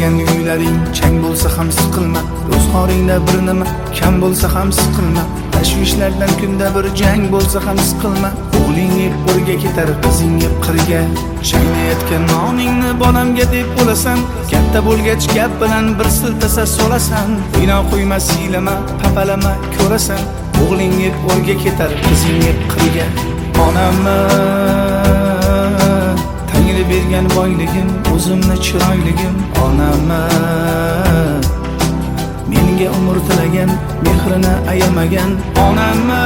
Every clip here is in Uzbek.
yashagan uylaring chang bo'lsa ham siqilma, ro'zg'oringda bir nima kam bo'lsa ham siqilma, tashvishlardan kunda bir jang bo'lsa ham siqilma. O'g'ling yeb o'rga ketar, qizing yeb qirga, chaynayotgan noningni bolamga deb bo'lasan, katta bo'lgach gap bilan bir siltasa solasan. Bino qo'yma, siylama, papalama, ko'rasan. O'g'ling yeb o'rga ketar, qizing yeb qirga. Onamni Tangri bergan boyligim, o'zimni chiroyligim. Onamni menga umr tilagan, mehrini ayamagan. Onamni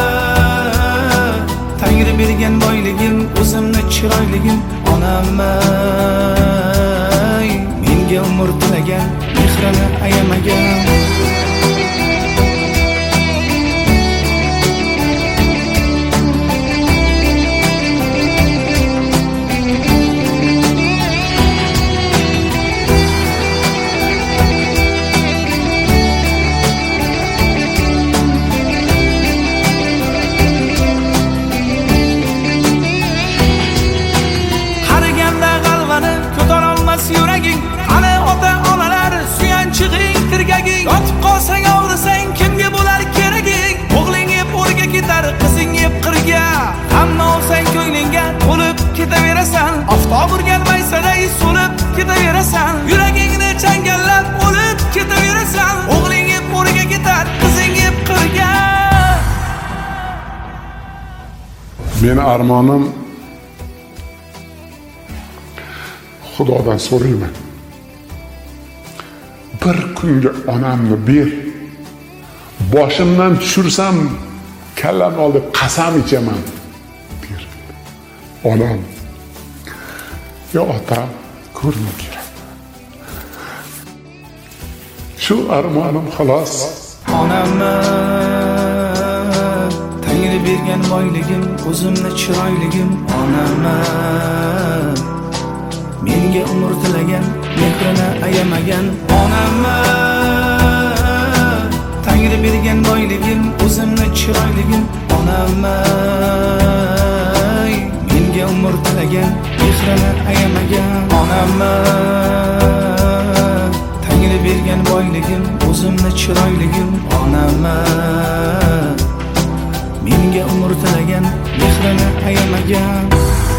Tangri bergan boyligim, o'zimni chiroyligim. Onamni menga umr tilagan, mehrini ayamagan. Yuraging, ana ota-onalar suyanchig'ing, tirgaging. Yotib qolsang, og'risang, kimga bo'lar keraging? O'g'ling yeb o'rga ketar, qizing yeb qirga. Hamma olsang ko'nglingga to'lib ketaverasan. Oftob urgan maysaday so'lib ketaverasan. Yuragingni changallab o'lib ketaverasan. O'g'ling yeb o'rga ketar, qizing yeb qirga. Meni armonim Xudodan so'rayman. Bir kunga onamni ber. Boshimdan tushirsam, kallam olib qasam ichaman. Ber. Onam. Yo otam, ko'rgim keladi. Shu armonim xolos. Onamni Tangri bergan boyligim, o'zimni chiroyligim. Onamni menga umr tilagan, mehrini ayamagan. Onamni Tangri bergan boyligim, o'zimni chiroyligim. Onamni menga umr tilagan, mehrini ayamagan. Onamni Tangri bergan boyligim, o'zimni chiroyligim. Onamni menga umr tilagan, mehrini ayamagan.